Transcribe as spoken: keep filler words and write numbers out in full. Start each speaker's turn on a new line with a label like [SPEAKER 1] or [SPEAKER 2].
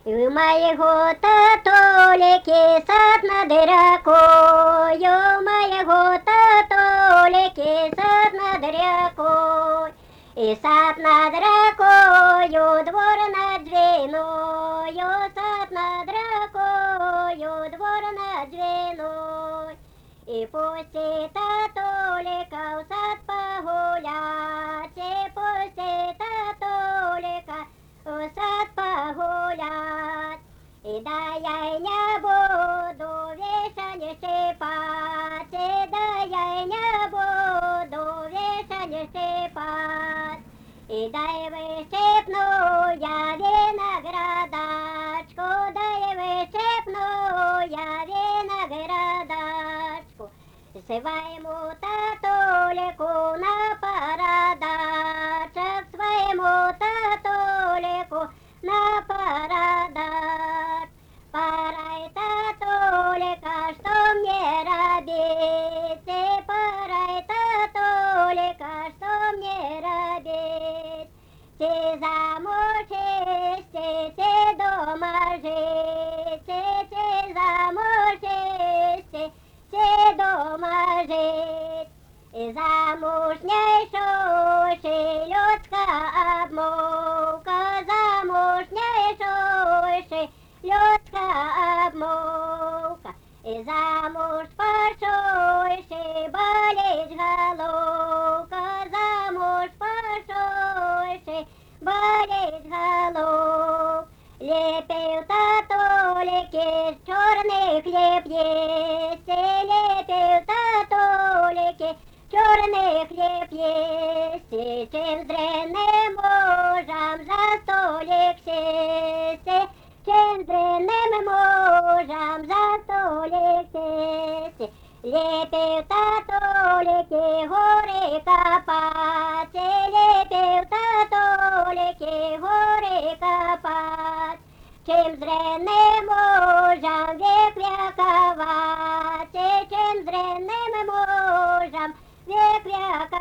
[SPEAKER 1] І в моєго татоліки сад над рекою, моєго татоліки сад над рекою, і сад над рекою, двор над двіною, сад над рекою, двор над двіною. І пусти татоліка в сад погулять, і пусти татоліка в сад погулять. І да я й не буду вішані щипать, і да я й не буду вішані щипать. І дай вишипну я виноградачку, дай вишипну я виноградачку. Своєму татоліку на парадачок, своєму татоліку на парадач. Парай, татолика, что мне робить? Парай, татолика, что мне робить? Ти замучишь, ти дома жить, ти замучишь, ти дома жить. І замужнейшой людська обмовка, замужнейшой людська обмовка. І замуж пошойши болить головка, замуж пошойши болить головка. Лепив татолики, чорний хліб єсть, лепив татолики, чорний хліб єсть. І чим здреним мужам за столик сісти, чим здреним мужам за столик сісти. Лепив татолики, гори копать, лепив татолики, гори копать. Чим зреним мужам вік віковать, чим зреним мужам вік віковать.